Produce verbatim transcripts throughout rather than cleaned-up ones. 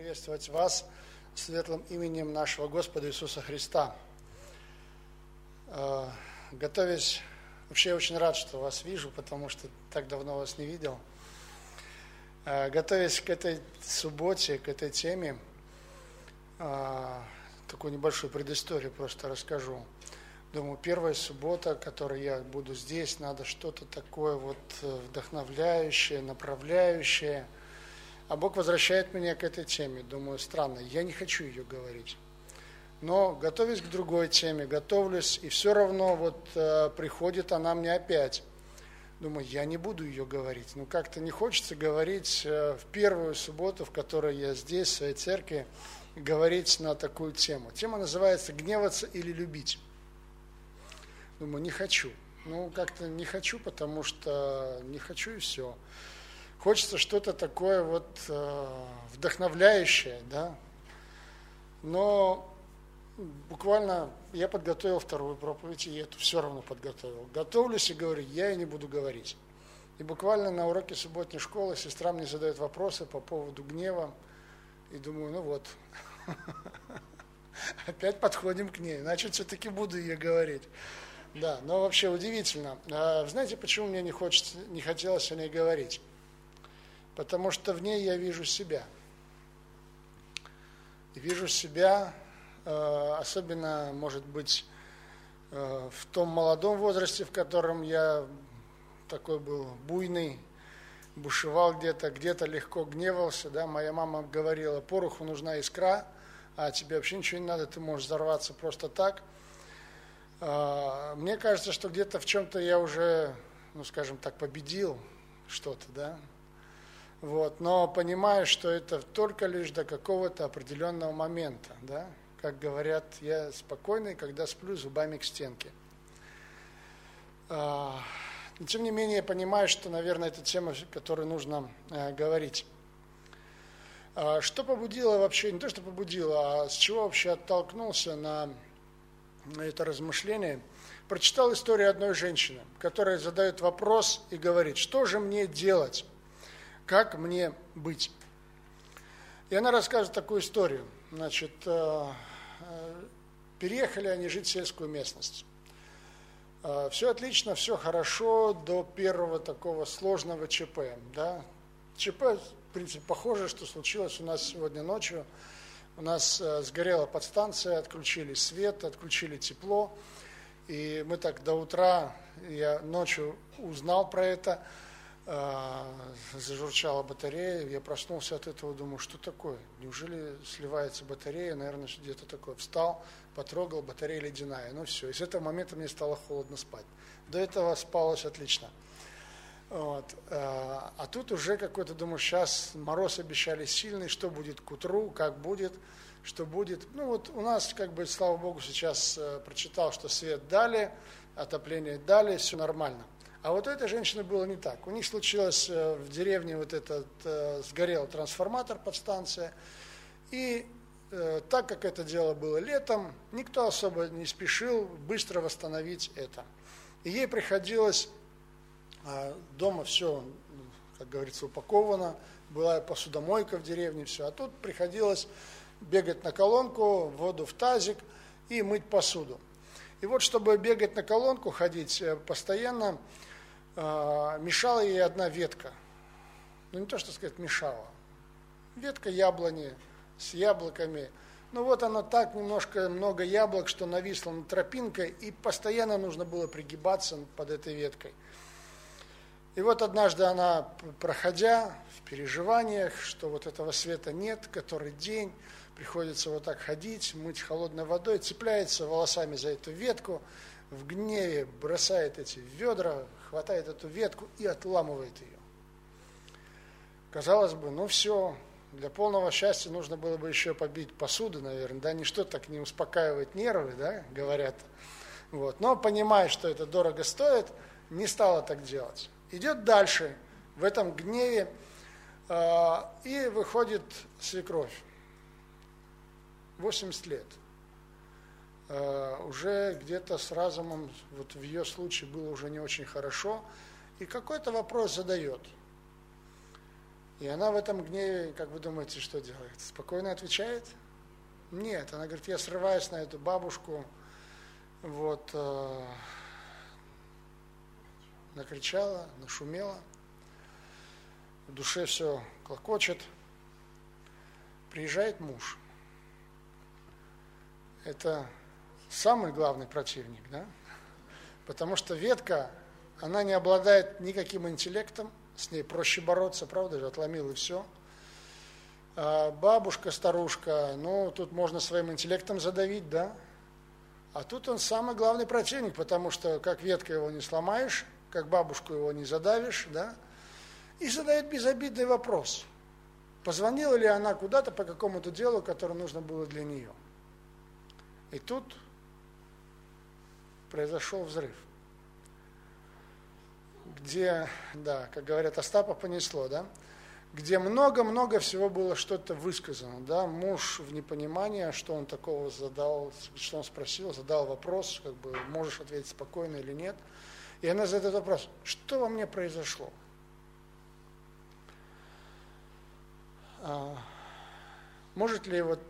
приветствовать вас светлым именем нашего Господа Иисуса Христа. Готовясь, вообще я очень рад, что вас вижу, потому что так давно вас не видел. Готовясь к этой субботе, к этой теме, такую небольшую предысторию просто расскажу. Думаю, первая суббота, которой я буду здесь, надо что-то такое вот вдохновляющее, направляющее. А Бог возвращает меня к этой теме. Думаю, странно, я не хочу ее говорить. Но готовясь к другой теме, готовлюсь, и все равно вот э, приходит она мне опять. Думаю, я не буду ее говорить. Ну, как-то не хочется говорить э, в первую субботу, в которой я здесь, в своей церкви, говорить на такую тему. Тема называется «Гневаться или любить». Думаю, не хочу. Ну, как-то не хочу, потому что не хочу и все. Хочется что-то такое вот э, вдохновляющее, да. Но буквально я подготовил вторую проповедь, и эту все равно подготовил. Готовлюсь и говорю, я и не буду говорить. И буквально на уроке субботней школы сестра мне задает вопросы по поводу гнева. И думаю, ну вот, опять подходим к ней, значит, все-таки буду ее говорить. Да, но вообще удивительно. А знаете, почему мне не хочется, не хотелось о ней говорить? Потому что в ней я вижу себя. И вижу себя, особенно, может быть, в том молодом возрасте, в котором я такой был буйный, бушевал где-то, где-то легко гневался. Да? Моя мама говорила, пороху нужна искра, а тебе вообще ничего не надо, ты можешь взорваться просто так. Мне кажется, что где-то в чем-то я уже, ну, скажем так, победил что-то, да. Вот, но понимаю, что это только лишь до какого-то определенного момента, да. Как говорят, я спокойный, когда сплю зубами к стенке. Но тем не менее, я понимаю, что, наверное, это тема, о которой нужно говорить. Что побудило вообще, не то, что побудило, а с чего вообще оттолкнулся на это размышление, прочитал историю одной женщины, которая задает вопрос и говорит, что же мне делать, как мне быть. И она рассказывает такую историю. Значит, переехали они жить в сельскую местность. Все отлично, все хорошо до первого такого сложного ЧП. Да? ЧП, в принципе, похоже, что случилось у нас сегодня ночью. У нас сгорела подстанция, отключили свет, отключили тепло. И мы так до утра, я ночью узнал про это, зажурчала батарея, я проснулся от этого, думаю, что такое? Неужели сливается батарея? Наверное, где-то такое. Встал, потрогал, батарея ледяная. Ну все, и с этого момента мне стало холодно спать. До этого спалось отлично. Вот. А тут уже какой-то, думаю, сейчас мороз обещали сильный, что будет к утру, как будет, что будет. Ну вот у нас, как бы, слава Богу, сейчас прочитал, что свет дали, отопление дали, все нормально. А вот у этой женщины было не так. У них случилось в деревне вот этот, сгорел трансформатор, подстанция, и так как это дело было летом, никто особо не спешил быстро восстановить это. И ей приходилось, дома все, как говорится, упаковано, была посудомойка в деревне, все, а тут приходилось бегать на колонку, воду в тазик и мыть посуду. И вот, чтобы бегать на колонку, ходить постоянно, мешала ей одна ветка. Ну, не то, что сказать, мешала. Ветка яблони с яблоками. Ну, вот она так, немножко много яблок, что нависла над тропинкой, и постоянно нужно было пригибаться под этой веткой. И вот однажды она, проходя в переживаниях, что вот этого света нет, который день, приходится вот так ходить, мыть холодной водой, цепляется волосами за эту ветку, в гневе бросает эти ведра, хватает эту ветку и отламывает ее. Казалось бы, ну все, для полного счастья нужно было бы еще побить посуду, наверное, да, ничто так не успокаивает нервы, да, говорят. Вот. Но понимая, что это дорого стоит, не стала так делать. Идет дальше в этом гневе, э, и выходит свекровь. восемьдесят лет. Э, уже где-то с разумом, вот в ее случае было уже не очень хорошо, и какой-то вопрос задает. И она в этом гневе, как вы думаете, что делает? Спокойно отвечает? Нет, она говорит, я срываюсь на эту бабушку, вот, э, накричала, нашумела, в душе все клокочет. Приезжает муж. Это самый главный противник, да? Потому что ветка, она не обладает никаким интеллектом, с ней проще бороться, правда же, отломил и все. А бабушка, старушка, ну, тут можно своим интеллектом задавить, да? А тут он самый главный противник, потому что как ветка его не сломаешь, как бабушку его не задавишь, да? И задает безобидный вопрос. Позвонила ли она куда-то по какому-то делу, которое нужно было для нее? И тут произошел взрыв, где, да, как говорят, Остапа понесло, да, где много-много всего было что-то высказано, да, муж в непонимании, что он такого задал, что он спросил, задал вопрос, как бы, можешь ответить спокойно или нет, и она задает вопрос, что во мне произошло? А, может ли вот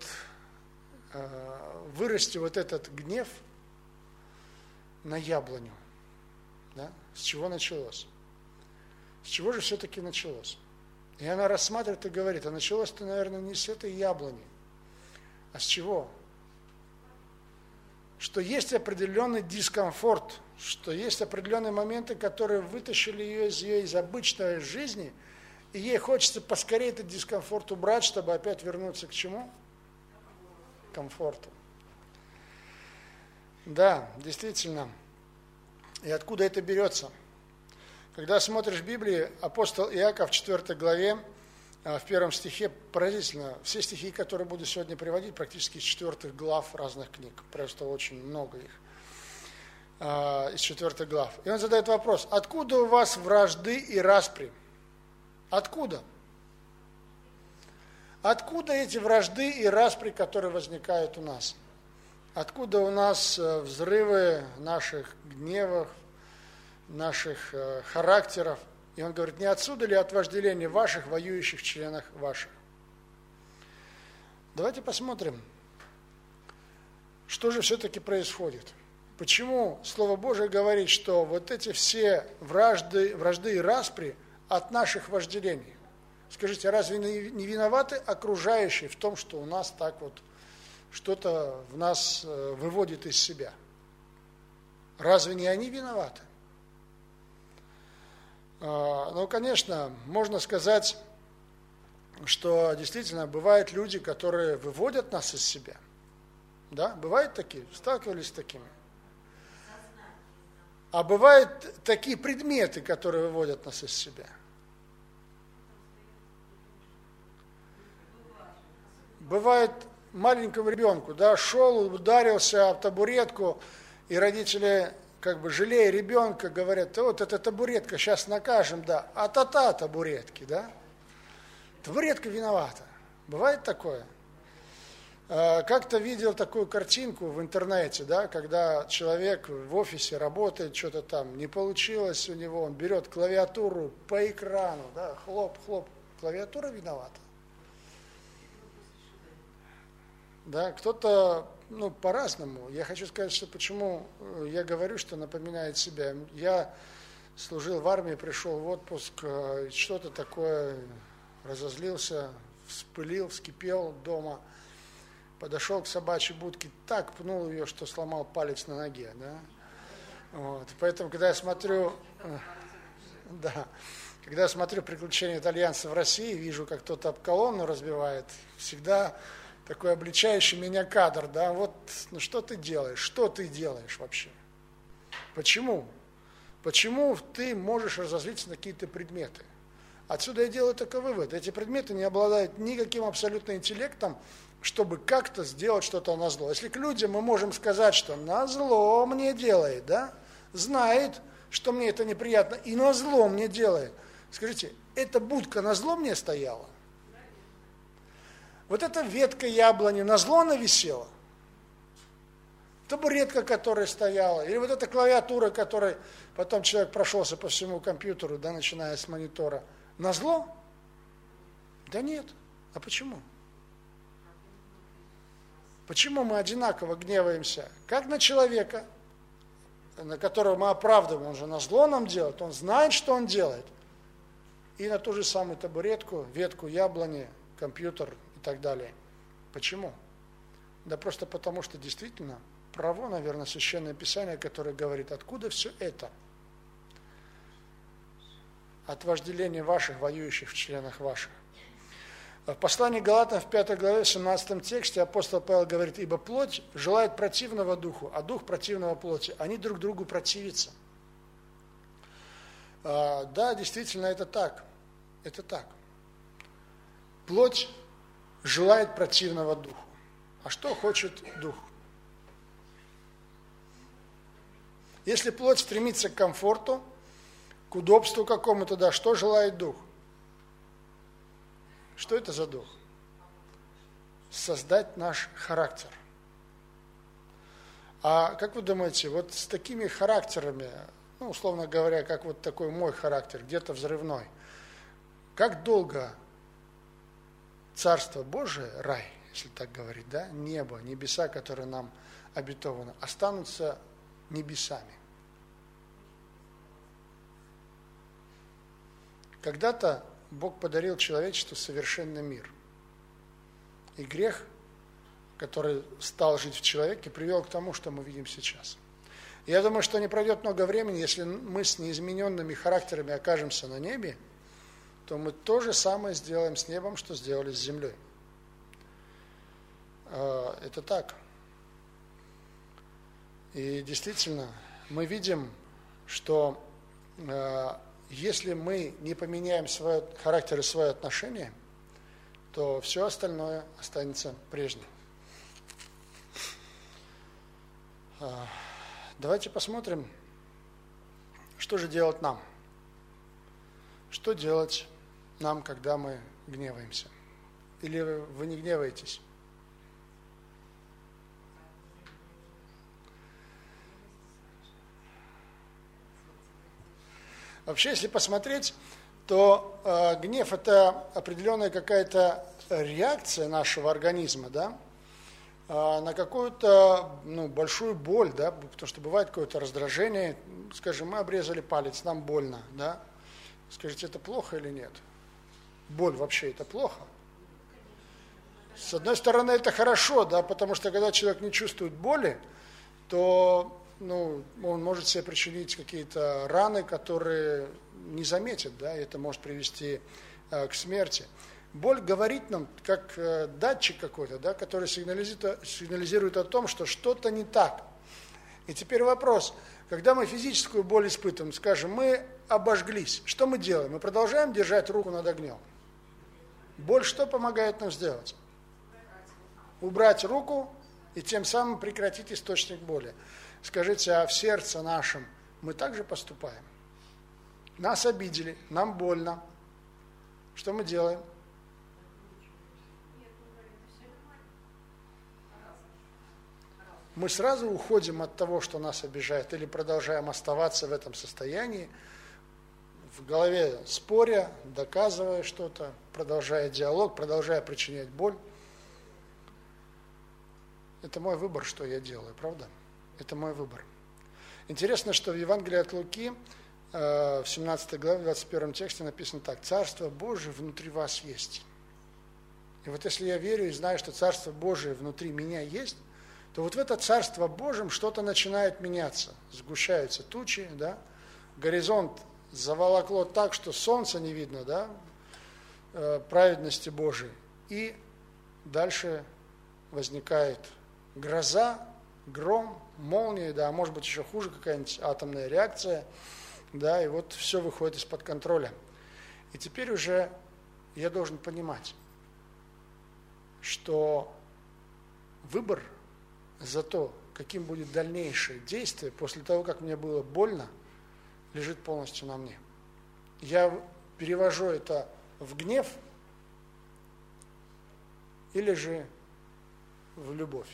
вырасти вот этот гнев на яблоню, да? С чего началось? С чего же все-таки началось? И она рассматривает и говорит, а началось-то, наверное, не с этой яблони, а с чего? Что есть определенный дискомфорт, что есть определенные моменты, которые вытащили ее из ее из обычной жизни, и ей хочется поскорее этот дискомфорт убрать, чтобы опять вернуться к чему? Комфорту. Да, действительно. И откуда это берется? Когда смотришь в Библии, апостол Иаков в четвёртой главе, в первом стихе, поразительно, все стихи, которые буду сегодня приводить, практически из четвертых глав разных книг, просто очень много их, из четвертых глав. И он задает вопрос, откуда у вас вражды и распри? Откуда? Откуда эти вражды и распри, которые возникают у нас? Откуда у нас взрывы наших гневов, наших характеров? И он говорит, не отсюда ли от вожделения ваших, воюющих членах ваших? Давайте посмотрим, что же все-таки происходит. Почему Слово Божие говорит, что вот эти все вражды, вражды и распри от наших вожделений? Скажите, разве не виноваты окружающие в том, что у нас так вот что-то в нас выводит из себя? Разве не они виноваты? Ну, конечно, можно сказать, что действительно бывают люди, которые выводят нас из себя. Да, бывают такие, сталкивались с такими. А бывают такие предметы, которые выводят нас из себя. Бывает маленькому ребенку, да, шел, ударился об табуретку, и родители, как бы жалея ребенка, говорят, вот эта табуретка, сейчас накажем, да, а та-та табуретки, да. Табуретка виновата. Бывает такое? Как-то видел такую картинку в интернете, да, когда человек в офисе работает, что-то там не получилось у него, он берет клавиатуру по экрану, да, хлоп-хлоп, клавиатура виновата. Да, кто-то, ну, по-разному. Я хочу сказать, что почему я говорю, что напоминает себя. Я служил в армии, пришел в отпуск, что-то такое, разозлился, вспылил, вскипел дома, подошел к собачьей будке, так пнул ее, что сломал палец на ноге, да. Вот. Поэтому, когда я смотрю, да, когда я смотрю «Приключения итальянцев в России», вижу, как кто-то об колонну разбивает, всегда такой обличающий меня кадр, да, вот, ну что ты делаешь, что ты делаешь вообще? Почему? Почему ты можешь разозлиться на какие-то предметы? Отсюда я делаю такой вывод, эти предметы не обладают никаким абсолютно интеллектом, чтобы как-то сделать что-то назло. Если к людям мы можем сказать, что назло мне делает, да, знает, что мне это неприятно, и назло мне делает. Скажите, эта будка назло мне стояла? Вот эта ветка яблони назло она висела? Табуретка, которая стояла? Или вот эта клавиатура, которой потом человек прошелся по всему компьютеру, да, начиная с монитора? Назло? Да нет. А почему? Почему мы одинаково гневаемся? Как на человека, на которого мы оправдываем, он же на зло нам делает, он знает, что он делает. И на ту же самую табуретку, ветку яблони, компьютер и так далее. Почему? Да просто потому, что действительно право, наверное, Священное Писание, которое говорит, откуда все это? От вожделения ваших, воюющих в членах ваших. В послании к Галатам в пятой главе, в семнадцатом тексте апостол Павел говорит, ибо плоть желает противного духу, а дух противного плоти. Они друг другу противятся. Да, действительно, это так. Это так. Плоть желает противного духу. А что хочет дух? Если плоть стремится к комфорту, к удобству какому-то, да, что желает дух? Что это за дух? Создать наш характер. А как вы думаете, вот с такими характерами, ну, условно говоря, как вот такой мой характер, где-то взрывной, как долго Царство Божие, рай, если так говорить, да, небо, небеса, которые нам обетованы, останутся небесами? Когда-то Бог подарил человечеству совершенный мир. И грех, который стал жить в человеке, привел к тому, что мы видим сейчас. Я думаю, что не пройдет много времени, если мы с неизмененными характерами окажемся на небе, то мы то же самое сделаем с небом, что сделали с землей. Это так. И действительно, мы видим, что если мы не поменяем свой характер и свои отношения, то все остальное останется прежним. Давайте посмотрим, что же делать нам. Что делать нам, когда мы гневаемся? Или вы не гневаетесь? Вообще, если посмотреть, то э, гнев – это определенная какая-то реакция нашего организма, да, э, на какую-то ну, большую боль, да, потому что бывает какое-то раздражение. Скажем, мы обрезали палец, нам больно, да. Скажите, это плохо или нет? Боль вообще это плохо? С одной стороны, это хорошо, да, потому что когда человек не чувствует боли, то ну, он может себе причинить какие-то раны, которые не заметит, да, и это может привести э, к смерти. Боль говорит нам, как э, датчик какой-то, да, который сигнализирует, сигнализирует о том, что что-то не так. И теперь вопрос, когда мы физическую боль испытываем, скажем, мы обожглись, что мы делаем? Мы продолжаем держать руку над огнем. Боль что помогает нам сделать? Убрать руку и тем самым прекратить источник боли. Скажите, а в сердце нашем мы также поступаем? Нас обидели, нам больно. Что мы делаем? Мы сразу уходим от того, что нас обижает, или продолжаем оставаться в этом состоянии, в голове споря, доказывая что-то, продолжая диалог, продолжая причинять боль. Это мой выбор, что я делаю, правда? Это мой выбор. Интересно, что в Евангелии от Луки, в семнадцатой главе, в двадцать первом тексте написано так: «Царство Божие внутри вас есть». И вот если я верю и знаю, что Царство Божие внутри меня есть, то вот в это Царство Божьем что-то начинает меняться. Сгущаются тучи, да? Горизонт заволокло так, что солнца не видно, да? Праведности Божией. И дальше возникает гроза, гром, молния, да, а может быть еще хуже, какая-нибудь атомная реакция, да, и вот все выходит из-под контроля. И теперь уже я должен понимать, что выбор за то, каким будет дальнейшее действие после того, как мне было больно, лежит полностью на мне. Я перевожу это в гнев или же в любовь.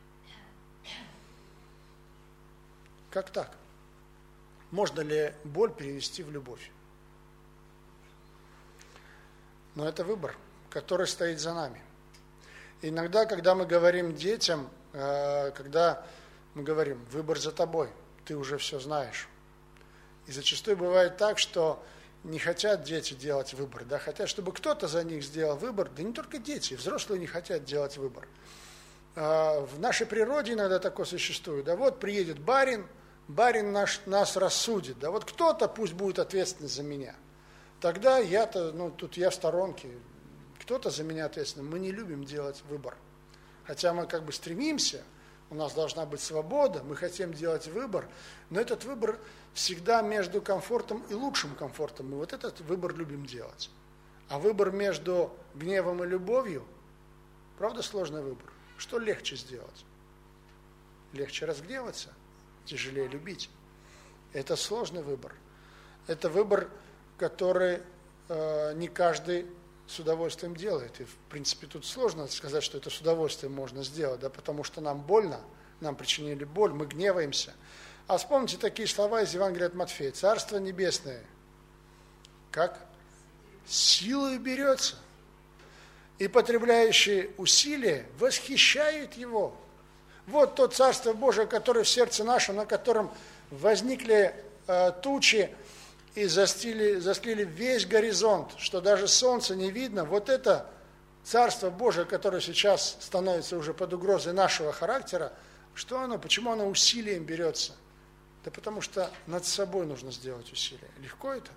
Как так? Можно ли боль перевести в любовь? Но это выбор, который стоит за нами. Иногда, когда мы говорим детям, когда мы говорим, выбор за тобой, ты уже все знаешь. И зачастую бывает так, что не хотят дети делать выбор, да, хотят, чтобы кто-то за них сделал выбор, да не только дети, взрослые не хотят делать выбор. В нашей природе иногда такое существует, да, вот приедет барин, барин наш, нас рассудит, да, вот кто-то пусть будет ответственный за меня. Тогда я-то, ну, тут я в сторонке, кто-то за меня ответственный. Мы не любим делать выбор. Хотя мы как бы стремимся, у нас должна быть свобода, мы хотим делать выбор, но этот выбор всегда между комфортом и лучшим комфортом. Мы вот этот выбор любим делать. А выбор между гневом и любовью, правда, сложный выбор. Что легче сделать? Легче разгневаться, тяжелее любить. Это сложный выбор. Это выбор, который э, не каждый с удовольствием делает. И, в принципе, тут сложно сказать, что это с удовольствием можно сделать, да, потому что нам больно, нам причинили боль, мы гневаемся. А вспомните такие слова из Евангелия от Матфея. Царство небесное, как? Силою берется. И потребляющие усилия восхищают его. Вот то Царство Божие, которое в сердце нашем, на котором возникли э, тучи, и застили, застлили весь горизонт, что даже солнце не видно. Вот это Царство Божие, которое сейчас становится уже под угрозой нашего характера, что оно, почему оно усилием берется? Да потому что над собой нужно сделать усилие. Легко это?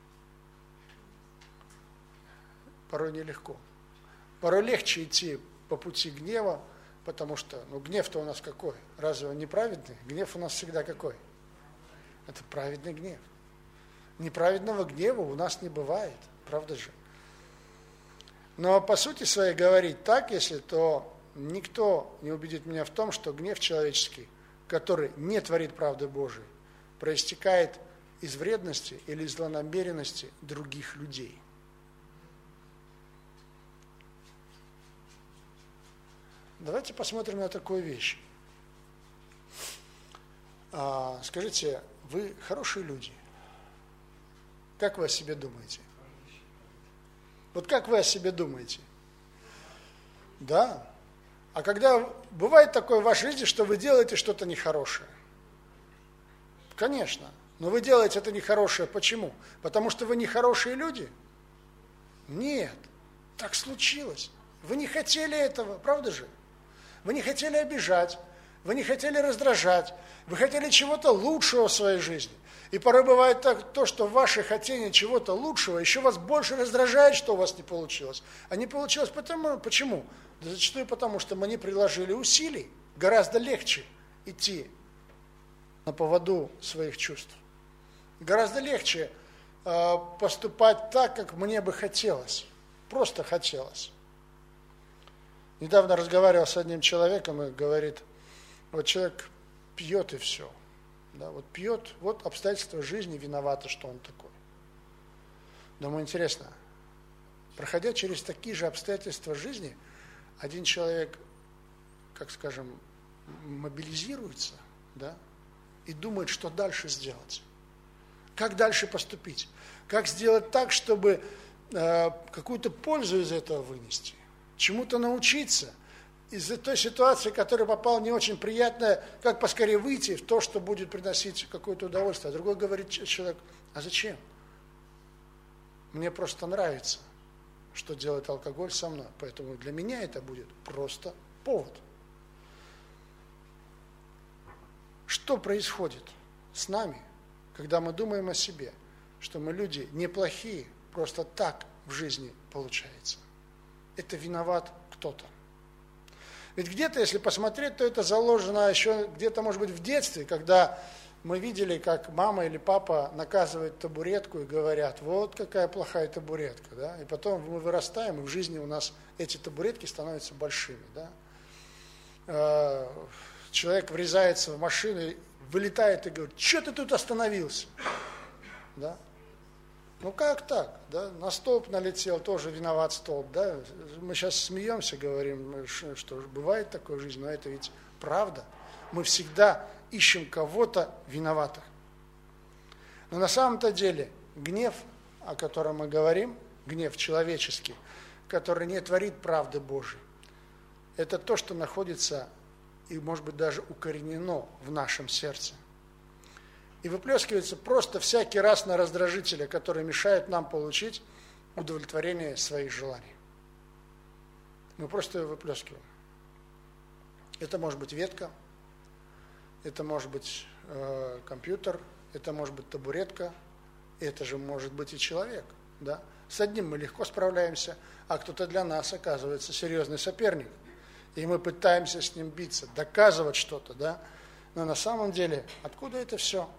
Порой нелегко. Порой легче идти по пути гнева, потому что, ну, гнев-то у нас какой? Разве он неправедный? Гнев у нас всегда какой? Это праведный гнев. Неправедного гнева у нас не бывает, правда же? Но по сути своей говорить так, если, то никто не убедит меня в том, что гнев человеческий, который не творит правды Божией, проистекает из вредности или из злонамеренности других людей. Давайте посмотрим на такую вещь. А, скажите, вы хорошие люди? Как вы о себе думаете? Вот как вы о себе думаете? Да. А когда бывает такое в вашей жизни, что вы делаете что-то нехорошее? Конечно. Но вы делаете это нехорошее. Почему? Потому что вы нехорошие люди? Нет. Так случилось. Вы не хотели этого, правда же? Вы не хотели обижать, вы не хотели раздражать, вы хотели чего-то лучшего в своей жизни. И порой бывает так, то, что ваше хотение чего-то лучшего еще вас больше раздражает, что у вас не получилось. А не получилось потому, почему? Да зачастую потому, что мы не приложили усилий. Гораздо легче идти на поводу своих чувств. Гораздо легче э, поступать так, как мне бы хотелось. Просто хотелось. Недавно разговаривал с одним человеком и говорит, вот человек пьет и все. Да, вот пьет, вот обстоятельства жизни виноваты, что он такой. Думаю, интересно, проходя через такие же обстоятельства жизни, один человек, как скажем, мобилизируется, да, и думает, что дальше сделать. Как дальше поступить? Как сделать так, чтобы э, какую-то пользу из этого вынести? Чему-то научиться? Из той ситуации, которая попала не очень приятная, как поскорее выйти в то, что будет приносить какое-то удовольствие. А другой говорит человек, а зачем? Мне просто нравится, что делает алкоголь со мной, поэтому для меня это будет просто повод. Что происходит с нами, когда мы думаем о себе, что мы люди неплохие, просто так в жизни получается? Это виноват кто-то. Ведь где-то, если посмотреть, то это заложено еще где-то, может быть, в детстве, когда мы видели, как мама или папа наказывают табуретку и говорят, вот какая плохая табуретка. Да? И потом мы вырастаем, и в жизни у нас эти табуретки становятся большими. Да? Человек врезается в машину, вылетает и говорит, что ты тут остановился? Да? Ну как так? Да? На столб налетел, тоже виноват столб. Да? Мы сейчас смеемся, говорим, что бывает такое в жизни, но это ведь правда. Мы всегда ищем кого-то виноватых. Но на самом-то деле гнев, о котором мы говорим, гнев человеческий, который не творит правды Божией. Это то, что находится и, может быть, даже укоренено в нашем сердце. И выплескивается просто всякий раз на раздражителя, который мешает нам получить удовлетворение своих желаний. Мы просто его выплескиваем. Это может быть ветка, это может быть э, компьютер, это может быть табуретка, это же может быть и человек. Да? С одним мы легко справляемся, а кто-то для нас оказывается серьезный соперник. И мы пытаемся с ним биться, доказывать что-то, да? Но на самом деле, откуда это все?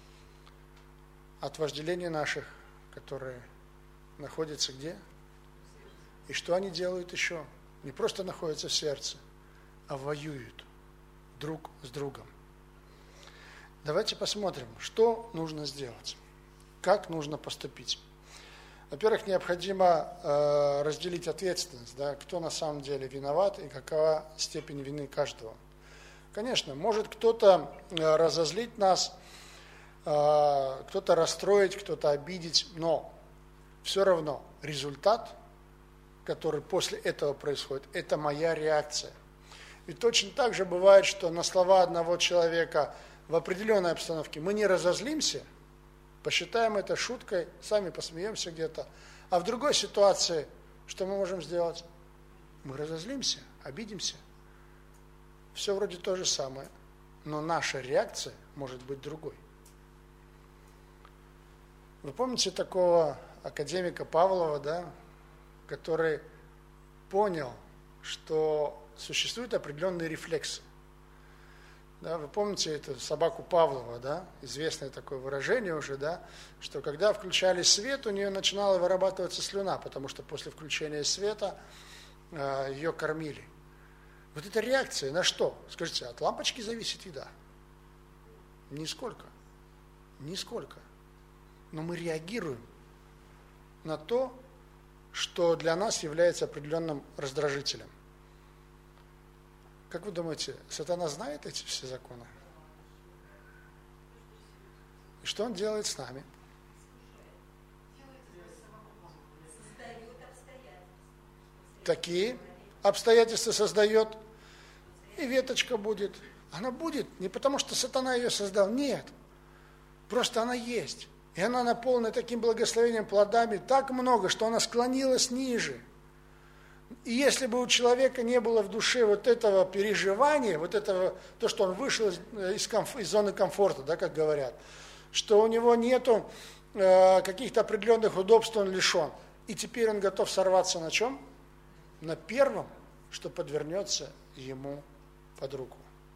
От вожделений наших, которые находятся где? И что они делают еще? Не просто находятся в сердце, а воюют друг с другом. Давайте посмотрим, что нужно сделать, как нужно поступить. Во-первых, необходимо э, разделить ответственность, да, кто на самом деле виноват и какова степень вины каждого. Конечно, может кто-то э, разозлить нас, э, кто-то расстроить, кто-то обидеть, но все равно результат, который после этого происходит, это моя реакция. И точно так же бывает, что на слова одного человека в определенной обстановке мы не разозлимся, посчитаем это шуткой, сами посмеемся где-то. А в другой ситуации, что мы можем сделать? Мы разозлимся, обидимся. Все вроде то же самое, но наша реакция может быть другой. Вы помните такого академика Павлова, да, который понял, что существуют определенные рефлексы. Да, вы помните эту собаку Павлова, да, известное такое выражение уже, да, что когда включали свет, у нее начинала вырабатываться слюна, потому что после включения света э, ее кормили. Вот эта реакция на что? Скажите, от лампочки зависит еда? Нисколько. Нисколько. Но мы реагируем на то, что для нас является определенным раздражителем. Как вы думаете, сатана знает эти все законы? И что он делает с нами? Такие обстоятельства создает, и веточка будет. Она будет не потому, что сатана ее создал, нет. Просто она есть. И она наполнена таким благословением, плодами, так много, что она склонилась ниже. И если бы у человека не было в душе вот этого переживания, вот этого, то, что он вышел из, из, комф, из зоны комфорта, да, как говорят, что у него нету э, каких-то определенных удобств, он лишен. И теперь он готов сорваться на чем? На первом, что подвернется ему под руку.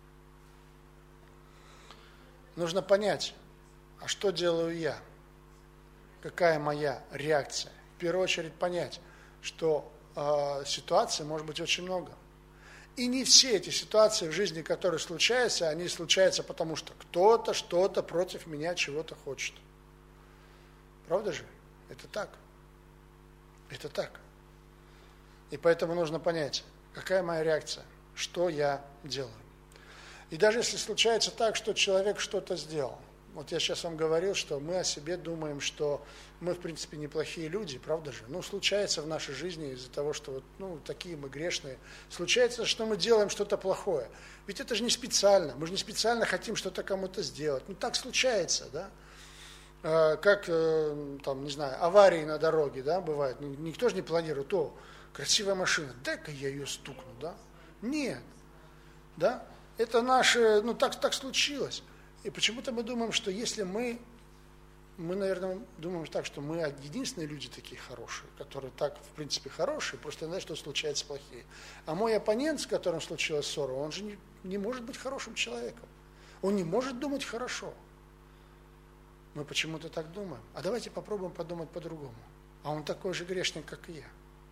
Нужно понять, а что делаю я? Какая моя реакция? В первую очередь понять, что ситуаций может быть очень много. И не все эти ситуации в жизни, которые случаются, они случаются потому, что кто-то что-то против меня чего-то хочет. Правда же? Это так. Это так. И поэтому нужно понять, какая моя реакция, что я делаю. И даже если случается так, что человек что-то сделал, вот я сейчас вам говорил, что мы о себе думаем, что мы, в принципе, неплохие люди, правда же? Ну, случается в нашей жизни из-за того, что вот, ну, такие мы грешные. Случается, что мы делаем что-то плохое. Ведь это же не специально. Мы же не специально хотим что-то кому-то сделать. Ну, так случается, да? А, как, там, не знаю, аварии на дороге, да, бывают. Никто же не планирует, о, красивая машина, дай-ка я ее стукну, да? Нет, да? Это наше, ну, так, так случилось. И почему-то мы думаем, что если мы, мы, наверное, думаем так, что мы единственные люди такие хорошие, которые так, в принципе, хорошие, просто иногда что случается плохие. А мой оппонент, с которым случилась ссора, он же не, не может быть хорошим человеком. Он не может думать хорошо. Мы почему-то так думаем. А давайте попробуем подумать по-другому. А он такой же грешник, как и я.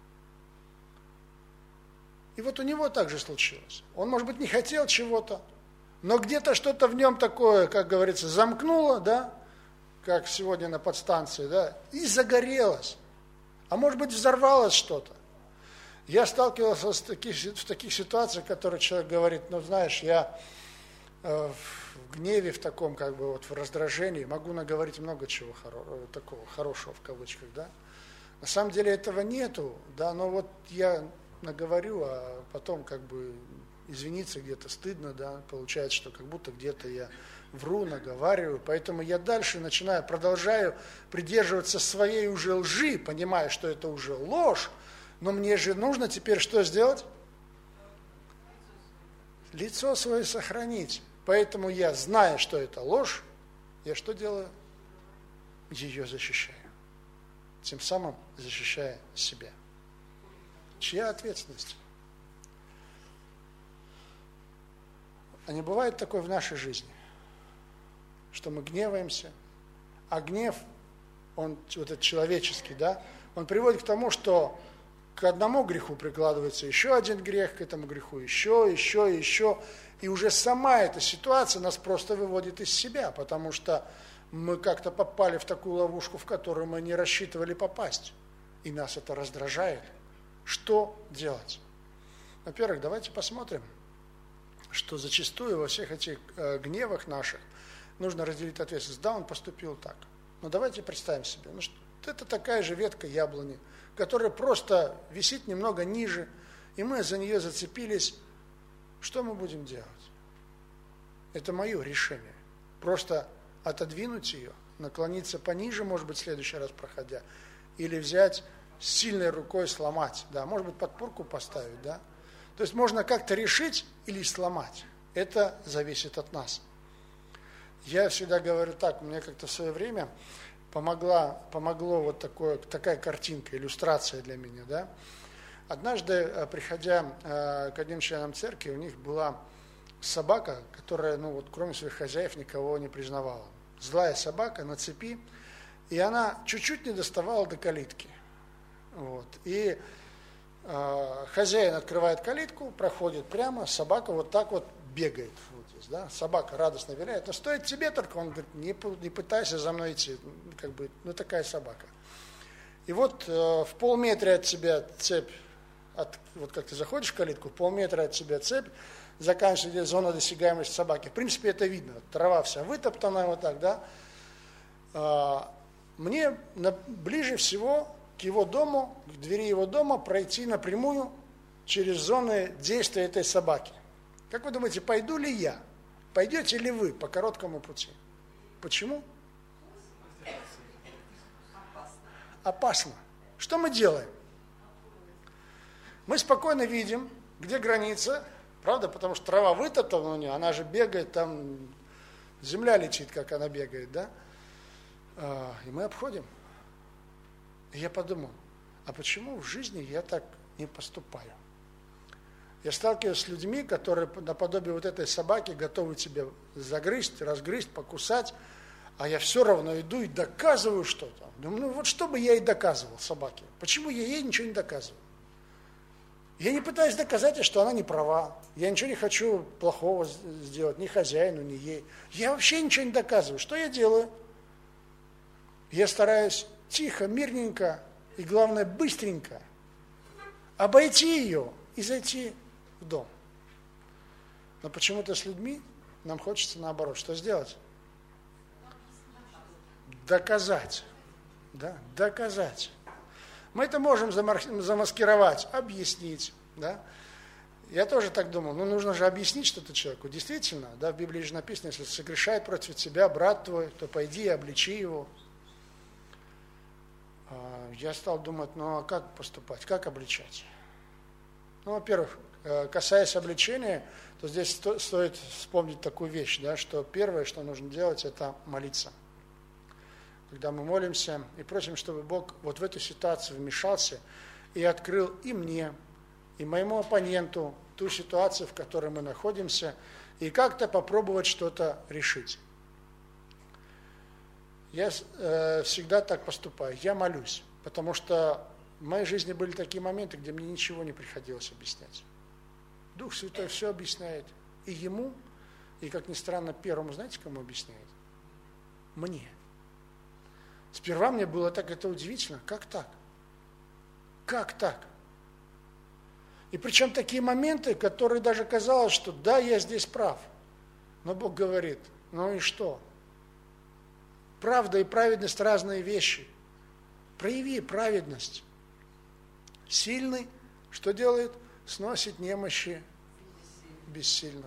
И вот у него так же случилось. Он, может быть, не хотел чего-то, но где-то что-то в нем такое, как говорится, замкнуло, да, как сегодня на подстанции, да, и загорелось. А может быть, взорвалось что-то. Я сталкивался с таких, в таких ситуациях, в которых человек говорит, ну, знаешь, я э, в гневе, в таком, как бы, вот, в раздражении могу наговорить много чего хоро- такого хорошего, в кавычках, да. На самом деле этого нету, да, но вот я наговорю, а потом как бы извиниться где-то стыдно, да, получается, что как будто где-то я вру, наговариваю, поэтому я дальше начинаю, продолжаю придерживаться своей уже лжи, понимая, что это уже ложь, но мне же нужно теперь что сделать? Лицо свое сохранить. Поэтому я, зная, что это ложь, я что делаю? Ее защищаю. Тем самым защищая себя. Чья ответственность? А не бывает такое в нашей жизни, что мы гневаемся, а гнев, он вот этот человеческий, да, он приводит к тому, что к одному греху прикладывается еще один грех, к этому греху еще, еще, еще, и уже сама эта ситуация нас просто выводит из себя, потому что мы как-то попали в такую ловушку, в которую мы не рассчитывали попасть, и нас это раздражает. Что делать? Во-первых, давайте посмотрим, что зачастую во всех этих э, гневах наших нужно разделить ответственность. Да, он поступил так. Но давайте представим себе, ну, что это такая же ветка яблони, которая просто висит немного ниже, и мы за нее зацепились. Что мы будем делать? Это мое решение. Просто отодвинуть ее, наклониться пониже, может быть, в следующий раз проходя, или взять сильной рукой сломать, да, может быть, подпорку поставить, да. То есть можно как-то решить или сломать. Это зависит от нас. Я всегда говорю так, мне как-то в свое время помогла, помогло вот такое, такая картинка, иллюстрация для меня, да. Однажды, приходя к одним членам церкви, у них была собака, которая, ну вот, кроме своих хозяев, никого не признавала. Злая собака на цепи, и она чуть-чуть не доставала до калитки. Вот. И э, хозяин открывает калитку, проходит прямо, собака вот так вот бегает. Вот здесь, да? Собака радостно виляет. Но стоит тебе только, он говорит, не, не пытайся за мной идти. Как бы, ну такая собака. И вот э, в полметра от тебя цепь, от, вот как ты заходишь в калитку, в полметра от тебя цепь, заканчивается зона досягаемости собаки. В принципе, это видно. Трава вся вытоптана вот так, да. Э, мне на, ближе всего к его дому, к двери его дома пройти напрямую через зоны действия этой собаки. Как вы думаете, пойду ли я? Пойдете ли вы по короткому пути? Почему? Опасно. Что мы делаем? Мы спокойно видим, где граница, правда, потому что трава вытоптана у нее, она же бегает, там земля летит, как она бегает, да? И мы обходим. И я подумал, а почему в жизни я так не поступаю? Я сталкиваюсь с людьми, которые наподобие вот этой собаки готовы тебя загрызть, разгрызть, покусать, а я все равно иду и доказываю что-то. Думаю, ну вот что бы я и доказывал собаке? Почему я ей ничего не доказываю? Я не пытаюсь доказать ей, что она не права. Я ничего не хочу плохого сделать ни хозяину, ни ей. Я вообще ничего не доказываю. Что я делаю? Я стараюсь тихо, мирненько и, главное, быстренько обойти ее и зайти в дом. Но почему-то с людьми нам хочется наоборот. Что сделать? Доказать. Да? Доказать. Мы это можем замаскировать, объяснить. Да? Я тоже так думал, ну нужно же объяснить что-то человеку. Действительно, да, в Библии же написано, если согрешает против тебя брат твой, то пойди и обличи его. Я стал думать, ну а как поступать, как обличать? Ну, во-первых, касаясь обличения, то здесь стоит вспомнить такую вещь, да, что первое, что нужно делать, это молиться. Когда мы молимся и просим, чтобы Бог вот в эту ситуацию вмешался и открыл и мне, и моему оппоненту ту ситуацию, в которой мы находимся, и как-то попробовать что-то решить. Я э, всегда так поступаю, я молюсь, потому что в моей жизни были такие моменты, где мне ничего не приходилось объяснять. Дух Святой все объясняет и ему, и, как ни странно, первому, знаете, кому объясняет? Мне. Сперва мне было так это удивительно, как так? Как так? И причем такие моменты, которые даже казалось, что да, я здесь прав, но Бог говорит, ну и что? Правда и праведность разные вещи. Прояви праведность. Сильный, что делает? Сносит немощи бессильных.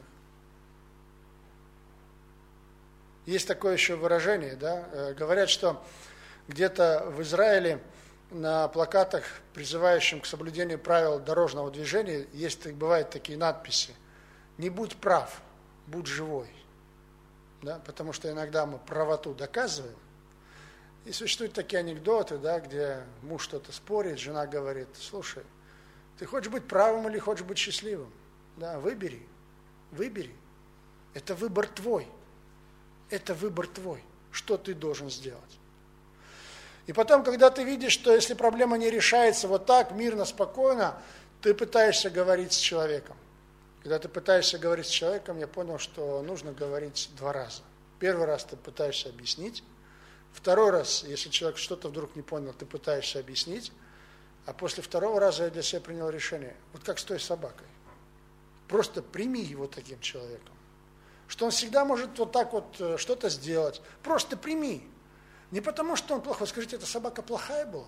Есть такое еще выражение, да? Говорят, что где-то в Израиле на плакатах, призывающих к соблюдению правил дорожного движения, есть, бывают такие надписи: «Не будь прав, будь живой». Да? Потому что иногда мы правоту доказываем. И существуют такие анекдоты, да, где муж что-то спорит, жена говорит: слушай, ты хочешь быть правым или хочешь быть счастливым? Да, выбери, выбери. Это выбор твой. Это выбор твой. Что ты должен сделать? И потом, когда ты видишь, что если проблема не решается вот так, мирно, спокойно, ты пытаешься говорить с человеком. Когда ты пытаешься говорить с человеком, я понял, что нужно говорить два раза. Первый раз ты пытаешься объяснить. Второй раз, если человек что-то вдруг не понял, ты пытаешься объяснить. А после второго раза я для себя принял решение. Вот как с той собакой. Просто прими его таким человеком. Что он всегда может вот так вот что-то сделать. Просто прими. Не потому, что он плохой. Скажите, эта собака плохая была?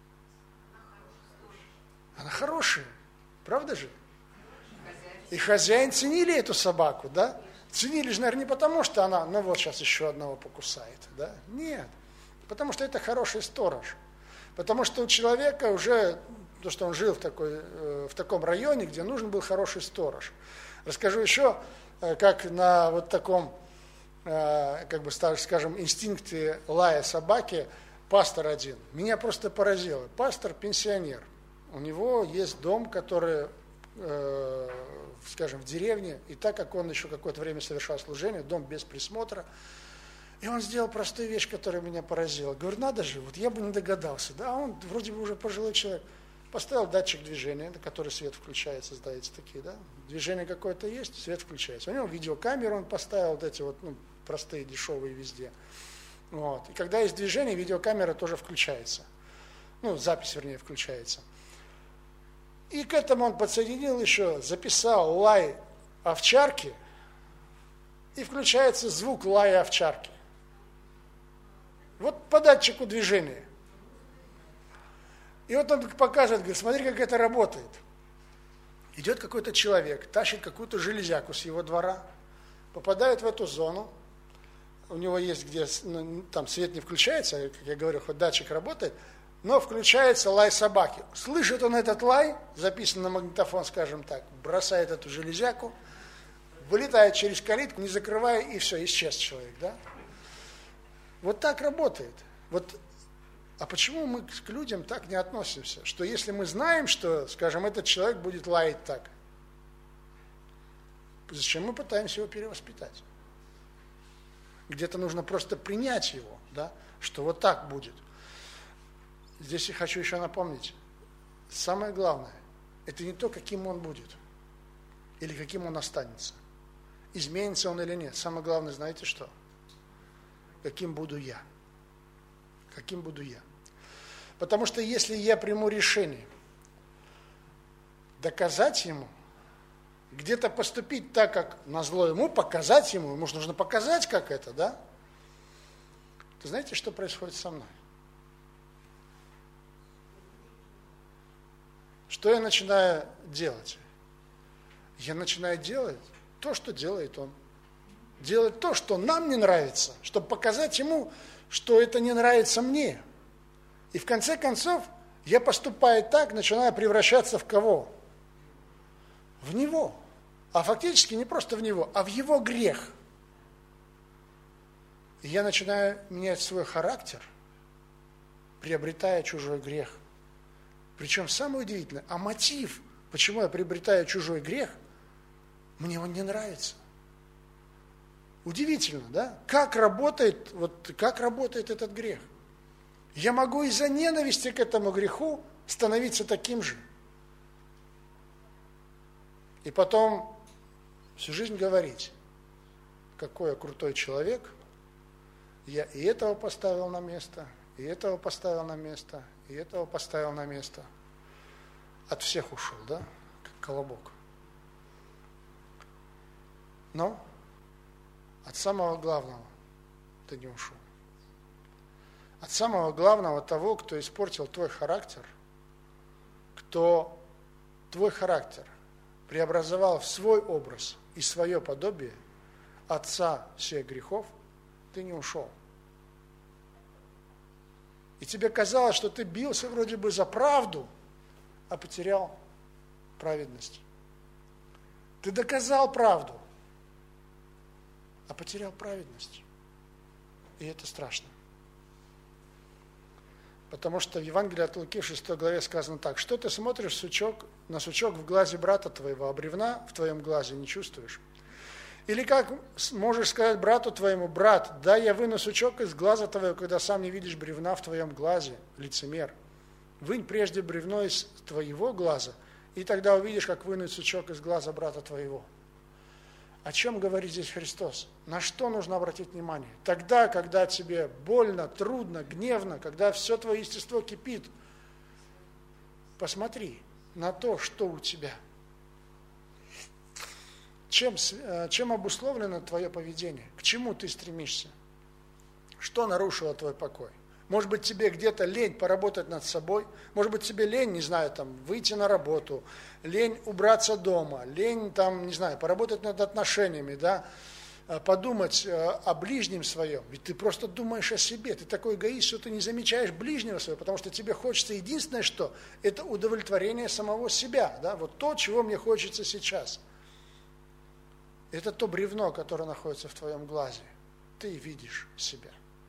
Она хорошая. Правда же? И хозяин ценили эту собаку, да? Ценили же, наверное, не потому, что она, ну вот сейчас еще одного покусает, да? Нет. Потому что это хороший сторож. Потому что у человека уже, то, что он жил в, такой, в таком районе, где нужен был хороший сторож. Расскажу еще, как на вот таком, как бы, скажем, инстинкте лая собаки пастор один. Меня просто поразило. Пастор пенсионер. У него есть дом, который, скажем, в деревне. И так как он еще какое-то время совершал служение, дом без присмотра. И он сделал простую вещь, которая меня поразила. Говорю, надо же, вот я бы не догадался. Да, он вроде бы уже пожилой человек. Поставил датчик движения, на который свет включается, сдаются такие, да. Движение какое-то есть, свет включается. У него видеокамеру он поставил, вот эти вот, ну, простые, дешевые везде. Вот. И когда есть движение, видеокамера тоже включается. Ну, запись, вернее, включается. И к этому он подсоединил еще, записал лай овчарки, и включается звук лая овчарки. Вот по датчику движения. И вот он показывает, говорит, смотри, как это работает. Идет какой-то человек, тащит какую-то железяку с его двора, попадает в эту зону, у него есть, где, ну, там свет не включается, как я говорю, хоть датчик работает, но включается лай собаки. Слышит он этот лай, записан на магнитофон, скажем так, бросает эту железяку, вылетает через калитку, не закрывая, и все, исчез человек, да? Вот так работает. Вот. А почему мы к людям так не относимся? Что если мы знаем, что, скажем, этот человек будет лаять так, зачем мы пытаемся его перевоспитать? Где-то нужно просто принять его, да, что вот так будет. Здесь я хочу еще напомнить, самое главное, это не то, каким он будет, или каким он останется. Изменится он или нет. Самое главное, знаете что? Каким буду я. Каким буду я. Потому что если я приму решение доказать ему, где-то поступить так, как назло ему, показать ему, ему же нужно показать, как это, да? То знаете, что происходит со мной? Что я начинаю делать? Я начинаю делать то, что делает он. Делать то, что нам не нравится, чтобы показать ему, что это не нравится мне. И в конце концов, я поступаю так, начинаю превращаться в кого? В него. А фактически не просто в него, а в его грех. И я начинаю менять свой характер, приобретая чужой грех. Причем самое удивительное, а мотив, почему я приобретаю чужой грех, мне он не нравится. Удивительно, да? Как работает, вот, как работает этот грех? Я могу из-за ненависти к этому греху становиться таким же. И потом всю жизнь говорить, какой я крутой человек, я и этого поставил на место, и этого поставил на место, и этого поставил на место. От всех ушел, да? Как колобок. Но от самого главного ты не ушел. от самого главного того, кто испортил твой характер, кто твой характер преобразовал в свой образ и свое подобие, отца всех грехов, ты не ушел. И тебе казалось, что ты бился вроде бы за правду, а потерял праведность. Ты доказал правду, а потерял праведность. И это страшно. Потому что в Евангелии от Луки в шестой главе сказано так: что ты смотришь сучок, на сучок в глазе брата твоего, а бревна в твоем глазе не чувствуешь? Или как можешь сказать брату твоему: брат, дай я выну сучок из глаза твоего, когда сам не видишь бревна в твоем глазе, лицемер? Вынь прежде бревно из твоего глаза, и тогда увидишь, как вынуть сучок из глаза брата твоего. О чем говорит здесь Христос? На что нужно обратить внимание? Тогда, когда тебе больно, трудно, гневно, когда все твое естество кипит, посмотри на то, что у тебя. Чем, чем обусловлено твое поведение? К чему ты стремишься? Что нарушило твой покой? Может быть, тебе где-то лень поработать над собой, может быть, тебе лень, не знаю, там, выйти на работу, лень убраться дома, лень, там, не знаю, поработать над отношениями, да, подумать о ближнем своем. Ведь ты просто думаешь о себе, ты такой эгоист, что ты не замечаешь ближнего своего, потому что тебе хочется единственное, что это удовлетворение самого себя, да, вот то, чего мне хочется сейчас. Это то бревно, которое находится в твоем глазе. Ты видишь себя.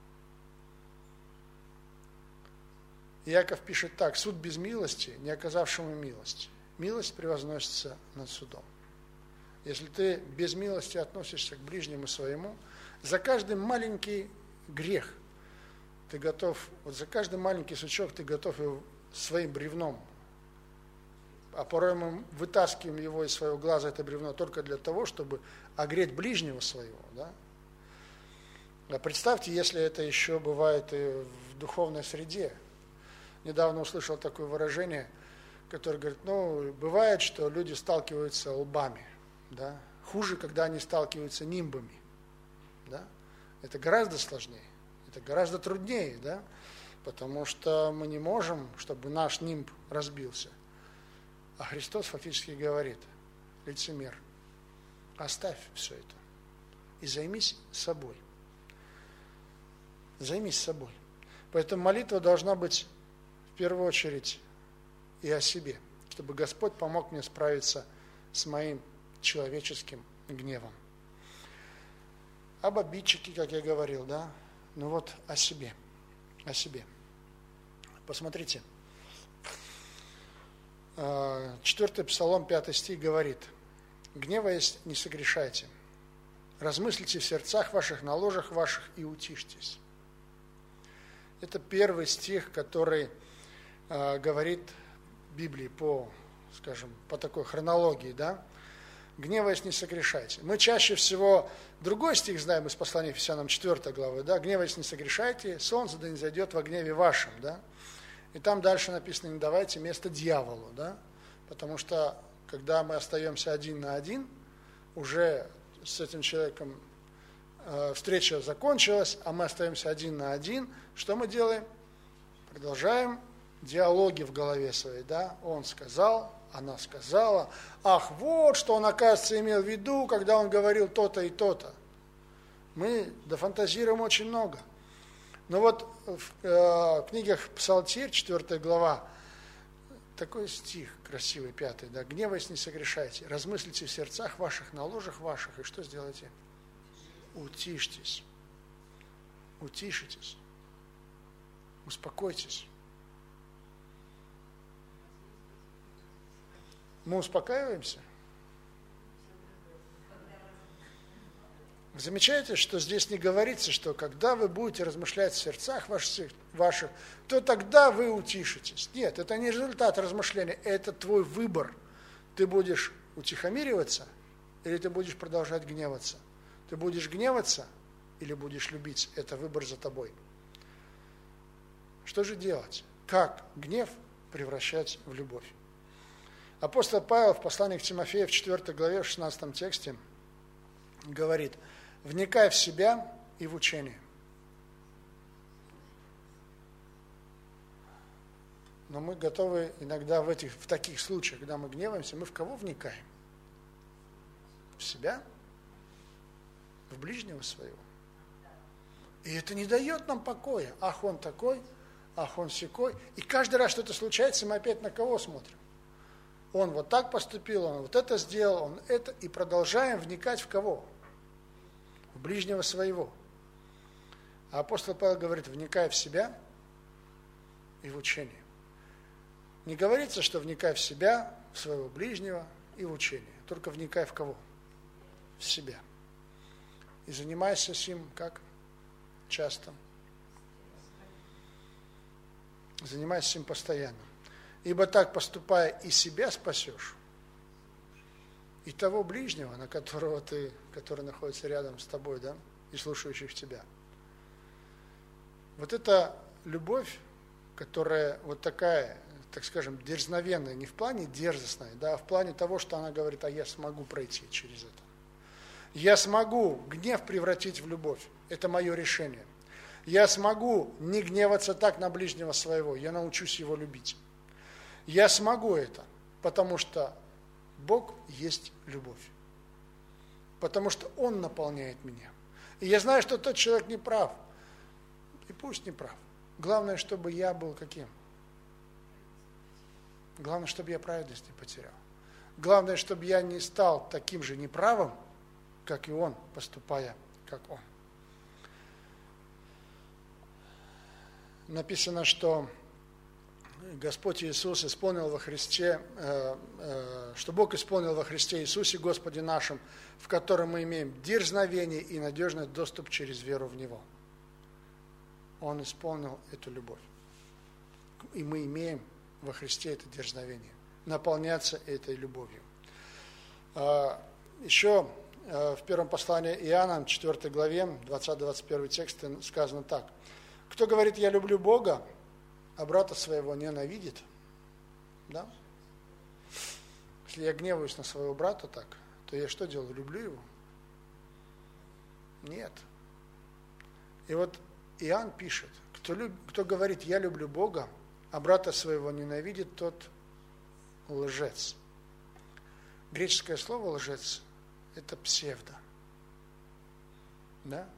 Иаков пишет так: суд без милости, не оказавшему милости. Милость превозносится над судом. Если ты без милости относишься к ближнему своему, за каждый маленький грех ты готов, вот за каждый маленький сучок ты готов его своим бревном, а порой мы вытаскиваем его из своего глаза, это бревно, только для того, чтобы огреть ближнего своего. Да? А представьте, если это еще бывает и в духовной среде. Недавно услышал такое выражение, которое говорит: ну, бывает, что люди сталкиваются лбами, да? Хуже, когда они сталкиваются нимбами, да? Это гораздо сложнее, это гораздо труднее, да? Потому что мы не можем, чтобы наш нимб разбился. А Христос фактически говорит: лицемер, оставь все это и займись собой. Займись собой. Поэтому молитва должна быть в первую очередь и о себе, чтобы Господь помог мне справиться с моим человеческим гневом. Об обидчике, как я говорил, да, ну вот о себе, о себе. Посмотрите, четвёртый Псалом, пятый стих говорит: гневаясь, не согрешайте, размыслите в сердцах ваших, на ложах ваших и утишьтесь. Это первый стих, который говорит в Библии по, скажем, по такой хронологии, да, гневаясь, не согрешайте. Мы чаще всего другой стих знаем из послания Ефесянам четвёртой главы, да, гневаясь, не согрешайте, солнце да не зайдет во гневе вашем, да, и там дальше написано: не давайте место дьяволу, да, потому что, когда мы остаемся один на один, уже с этим человеком э, встреча закончилась, а мы остаемся один на один, что мы делаем? Продолжаем диалоги в голове своей, да, он сказал, она сказала, ах, вот что он, оказывается, имел в виду, когда он говорил то-то и то-то. Мы дофантазируем очень много. Но вот в э, книгах Псалтирь, четвёртая глава, такой стих красивый, пятый, да, гневаясь, не согрешайте, размыслите в сердцах ваших, на ложах ваших, и что сделайте? Утишьтесь, утишитесь, успокойтесь. Мы успокаиваемся? Замечаете, что здесь не говорится, что когда вы будете размышлять в сердцах ваших, ваших, то тогда вы утишитесь. Нет, это не результат размышления, это твой выбор. Ты будешь утихомириваться или ты будешь продолжать гневаться? Ты будешь гневаться или будешь любить? Это выбор за тобой. Что же делать? Как гнев превращать в любовь? Апостол Павел в послании к Тимофею в четвёртой главе, в шестнадцатом тексте говорит: вникай в себя и в учение. Но мы готовы иногда в, этих, в таких случаях, когда мы гневаемся, мы в кого вникаем? В себя? В ближнего своего? И это не дает нам покоя. Ах, он такой, ах, он сякой. И каждый раз что-то случается, мы опять на кого смотрим? Он вот так поступил, он вот это сделал, он это. И продолжаем вникать в кого? В ближнего своего. А апостол Павел говорит, вникай в себя и в учение. Не говорится, что вникай в себя, в своего ближнего и в учение. Только вникай в кого? В себя. И занимайся с ним как? Часто. Занимайся с ним постоянно. Ибо так, поступая, и себя спасешь, и того ближнего, на которого ты, который находится рядом с тобой, да, и слушающих тебя. Вот эта любовь, которая вот такая, так скажем, дерзновенная, не в плане дерзостная, да, а в плане того, что она говорит, а я смогу пройти через это. Я смогу гнев превратить в любовь. Это мое решение. Я смогу не гневаться так на ближнего своего. Я научусь его любить. Я смогу это, потому что Бог есть любовь. Потому что Он наполняет меня. И я знаю, что тот человек не прав. И пусть не прав. Главное, чтобы я был каким? Главное, чтобы я праведность не потерял. Главное, чтобы я не стал таким же неправым, как и он, поступая, как он. Написано, что Господь Иисус исполнил во Христе, что Бог исполнил во Христе Иисусе, Господе нашим, в котором мы имеем дерзновение и надежный доступ через веру в Него. Он исполнил эту любовь. И мы имеем во Христе это дерзновение, наполняться этой любовью. Еще в первом послании Иоанна, четвёртой главе, двадцатый-двадцать первый текст сказано так. Кто говорит, я люблю Бога, а брата своего ненавидит, да? Если я гневаюсь на своего брата так, то я что делаю? Люблю его? Нет. И вот Иоанн пишет, кто, люб, кто говорит, я люблю Бога, а брата своего ненавидит, тот лжец. Греческое слово лжец – это псевдо. Да?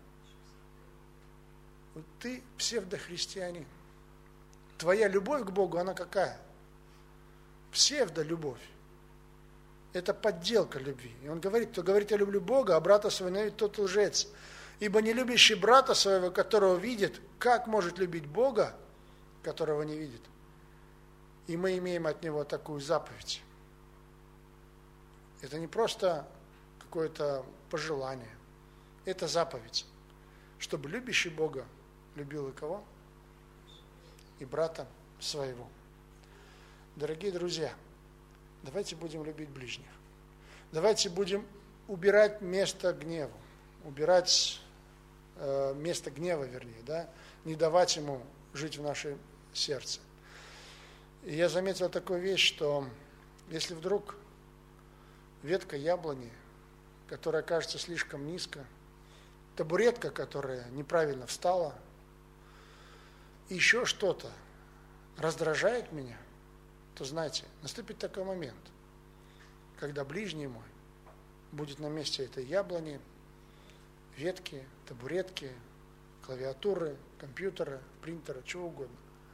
Вот ты псевдохристианин. Твоя любовь к Богу, она какая? Псевдолюбовь. Это подделка любви. И он говорит, кто говорит, я люблю Бога, а брата своего ненавидит, тот лжец. Ибо не любящий брата своего, которого видит, как может любить Бога, которого не видит? И мы имеем от Него такую заповедь. Это не просто какое-то пожелание. Это заповедь. Чтобы любящий Бога любил и кого? И брата своего. Дорогие друзья, давайте будем любить ближних. Давайте будем убирать место гневу. Убирать э, место гнева, вернее, да? Не давать ему жить в нашем сердце. И я заметил такую вещь, что если вдруг ветка яблони, которая кажется слишком низко, табуретка, которая неправильно встала, и еще что-то раздражает меня, то, знаете, наступит такой момент, когда ближний мой будет на месте этой яблони, ветки, табуретки, клавиатуры, компьютера, принтера, чего угодно.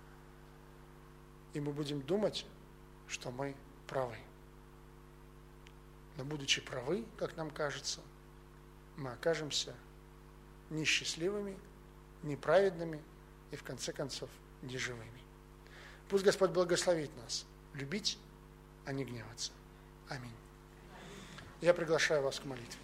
И мы будем думать, что мы правы. Но будучи правы, как нам кажется, мы окажемся несчастливыми, неправедными и, в конце концов, неживыми. Пусть Господь благословит нас любить, а не гневаться. Аминь. Я приглашаю вас к молитве.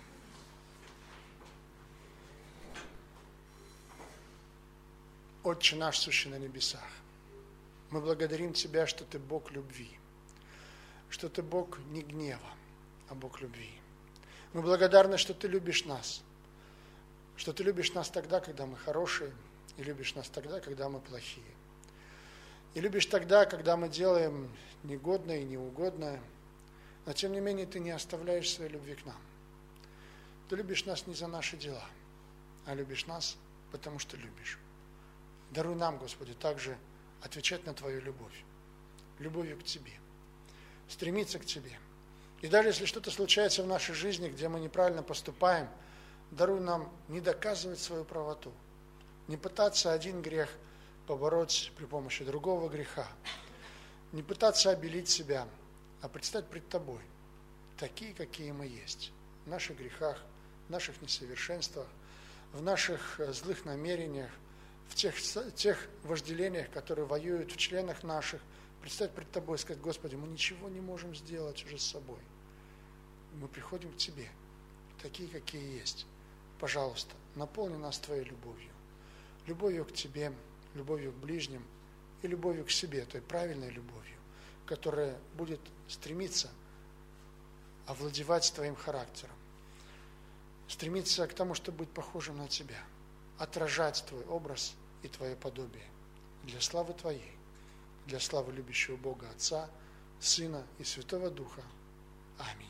Отче наш, сущий на небесах, мы благодарим Тебя, что Ты Бог любви, что Ты Бог не гнева, а Бог любви. Мы благодарны, что Ты любишь нас, что Ты любишь нас тогда, когда мы хорошие, и любишь нас тогда, когда мы плохие. И любишь тогда, когда мы делаем негодное и неугодное, но тем не менее Ты не оставляешь своей любви к нам. Ты любишь нас не за наши дела, а любишь нас, потому что любишь. Даруй нам, Господи, также отвечать на Твою любовь, любовью к Тебе, стремиться к Тебе. И даже если что-то случается в нашей жизни, где мы неправильно поступаем, даруй нам не доказывать свою правоту, не пытаться один грех побороть при помощи другого греха, не пытаться обелить себя, а предстать пред Тобой, такие, какие мы есть, в наших грехах, в наших несовершенствах, в наших злых намерениях, в тех, тех вожделениях, которые воюют в членах наших, предстать пред Тобой и сказать: Господи, мы ничего не можем сделать уже с собой. Мы приходим к Тебе, такие, какие есть. Пожалуйста, наполни нас Твоей любовью. Любовью к Тебе, любовью к ближним и любовью к себе, той правильной любовью, которая будет стремиться овладевать Твоим характером, стремиться к тому, чтобы быть похожим на Тебя, отражать Твой образ и Твое подобие для славы Твоей, для славы любящего Бога Отца, Сына и Святого Духа. Аминь.